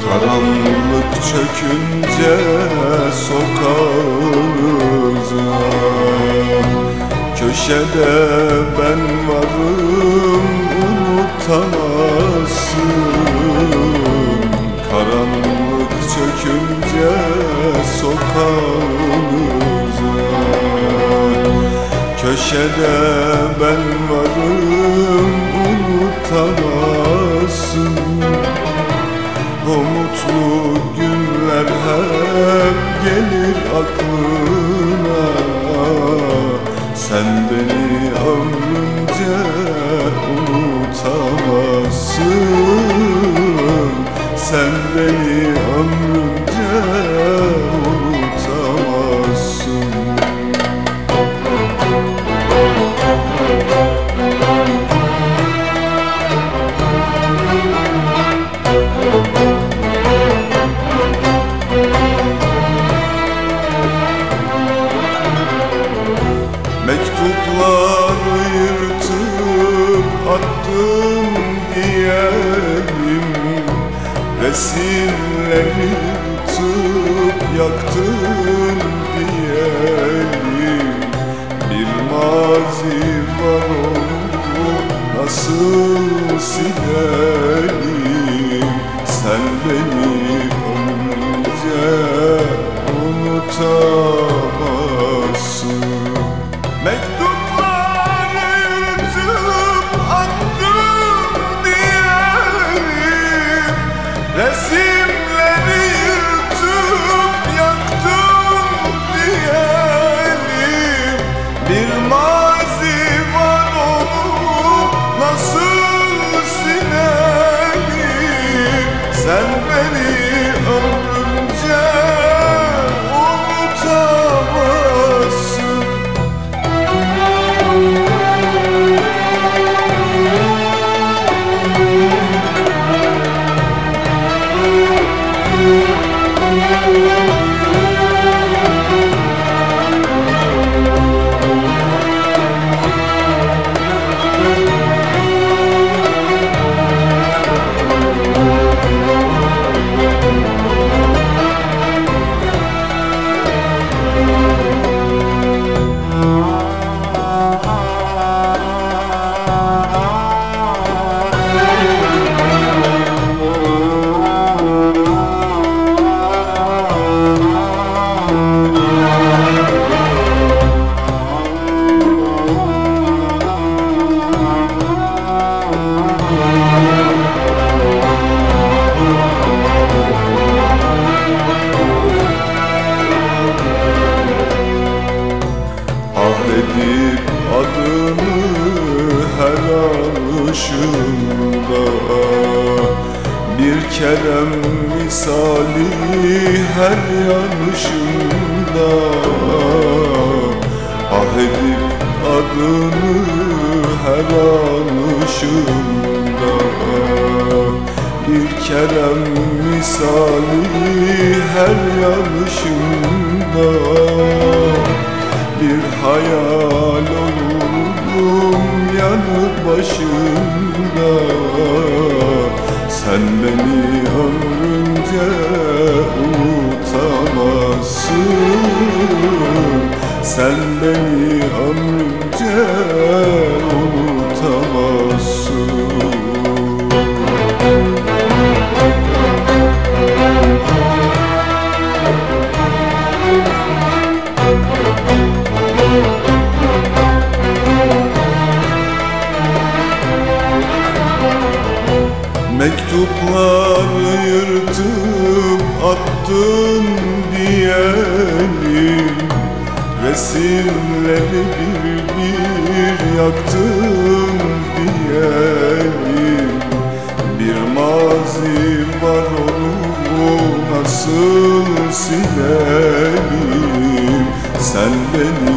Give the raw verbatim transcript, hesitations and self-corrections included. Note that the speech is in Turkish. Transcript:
Karanlık çökünce sokağınıza, köşede ben varım unutamazsın. Karanlık çökünce sokağınıza, köşede ben varım unutamazsın. O mutlu günler hep gelir aklına, sen beni ömrünce unutamazsın. Sen beni ömrünce unutamazsın. Mektupları yırtıp attım diyelim, resimleri yırtıp yaktım diyelim. Bir mazi var, onu nasıl silelim? Sen beni ömrünce unutamazsın. Mektupları yırtıp attım diyelim, resimleri yırtıp yaktım diyelim. Bir mazi var, onu nasıl silelim? Sen beni ömrünce unutamazsın. Edip adını her alışımda, bir kerem misali her yanışımda. Ah edip adını her alışımda, bir kerem misali her yanışımda. Bir hayal olurum yanı başında, sen beni ömrünce unutamazsın. Sen beni ömrünce unutamazsın. Mektupları yırtıp attın diyelim, resimleri bir bir yaktın diyelim. Bir mazi var, onu nasıl silelim? Sen beni